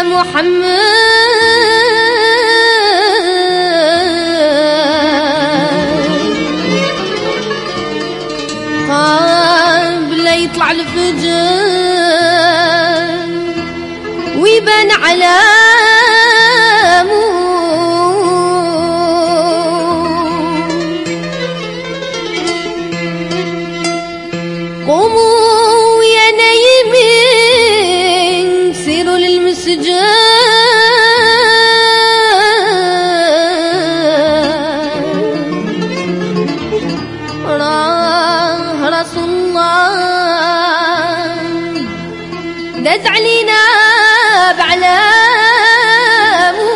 محمد قبل يطلع الفجر ويبان علامه قوموا يا نايمين سيروا للمسجد راه رسول الله داز علينا بعلامه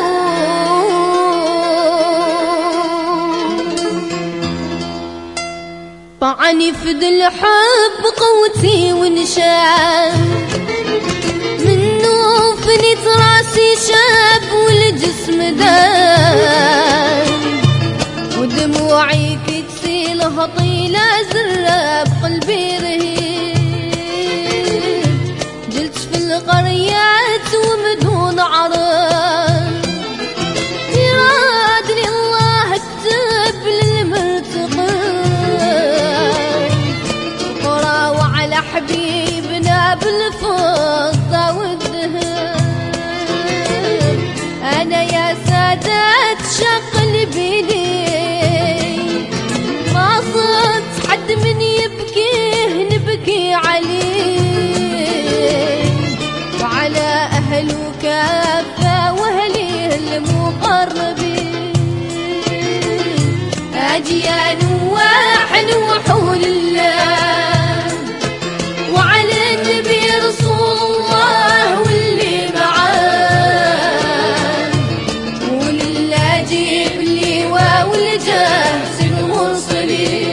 طعني فد الحب قوتي ونشام منه فنيت راسي شاب والجسم دام ودموعي كتسيلها طيلة زراب قلبي رهيب جلت في القريات ومدون عرب يرادني الله كتب للمرتقب قرا وعلى حبيبنا بالفضة والذهب أنا يا سادات شق البيلي ما صدت حد من يبكيه نبكي عليه وعلى أهله كافة وأهليه المقربين أجي يا نواح وحول الله وعلى النبي رسول الله واللي معاه ولله جيب لي والجهز المرسلين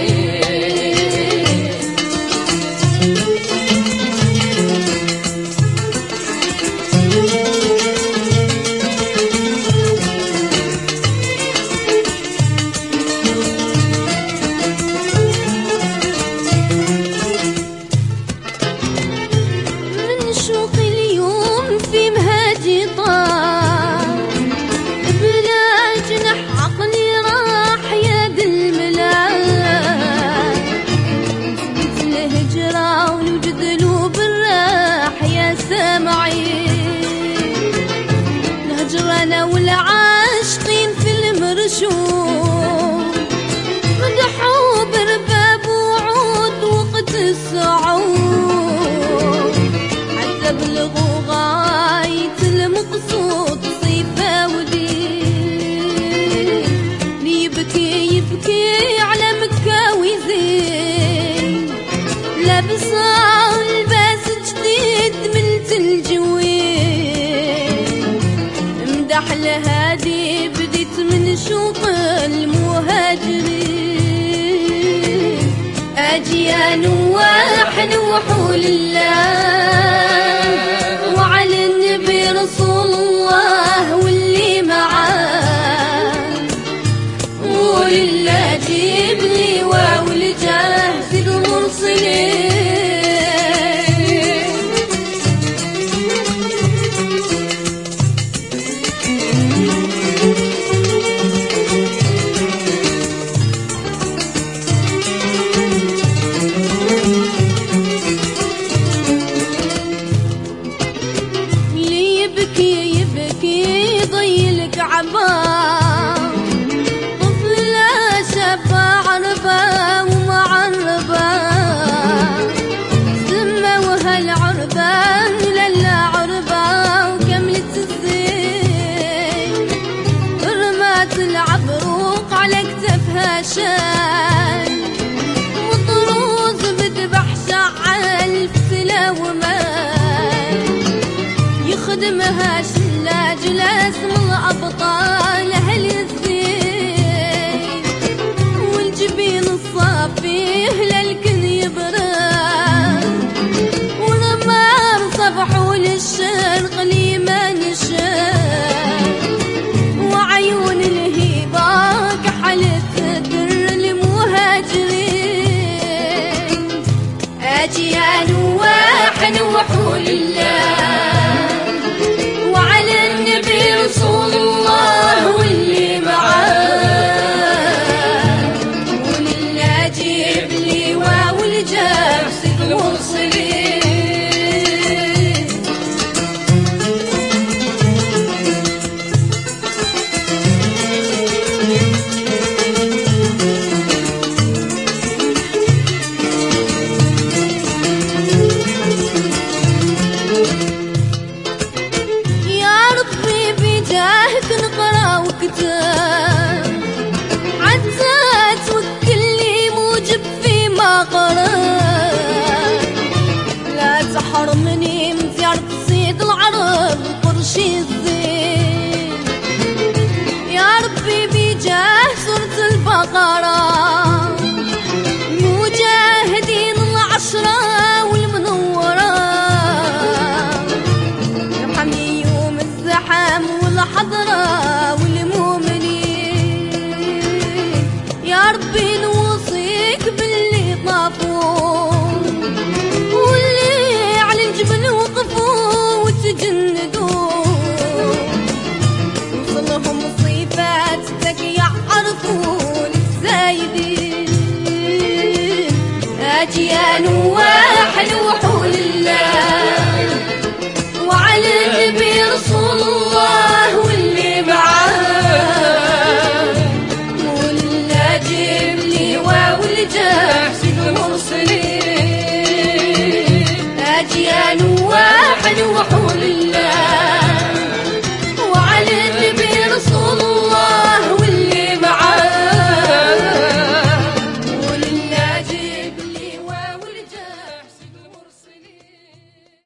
من شوق اليوم في مهاجي طار بلا جناح عقلي راح يا ذا الملاك نسيت الهجرة ونوجد له بالراح يا سامعين الهجرانة والعاشقين في المرشوم مدحوا برباب وعود وقت الصعود حتى بلغوا غاية المقصود صيفة ودين يبكي يبكي على مكة ويزين لابس لباس جديد من تلجوين مدح لهادي بديت من شوق المهاجرين أجي يا نواح نوحوا لله وعلى النبي رسول الله واللي معاه ولله جيب لي والجهز المرسلين اللي يبكي يبكي ضيلك عبار طفلة شابة عربة ومعربة سموها العربة للا عربة وكملت الزين رمات العبروق على كتفها شال وطروز بذبح شعل في سلا ومال يخدمها شلاج لاسم الأبطال أهل الزين والجبين الصافي للكن يبرد والغمار صبحوا للشرق لما نشاف وعيون الهيبة كحلت در المهاجرين أجي يا نواح نوحوا لله وعلى وقته حتى توكل لي موجب فيما قرأ لا تحرمني من زيارة سيد العرب قرشي الزين يا ربي بجاه سورة البقرة مجاهدين العشرة والمنورة ارحمني يوم الزحام والحضرة والمؤمنين يا ربي نوصيك باللي طافوا واللي على الجبل وقفوا وتجندوا وصلهم صفاتك يعرفون الزايدين أجيال واحد وحول الله وعلى النبي رسول الله واللي معاه واللاجم لواء والجاه سيد المرسلين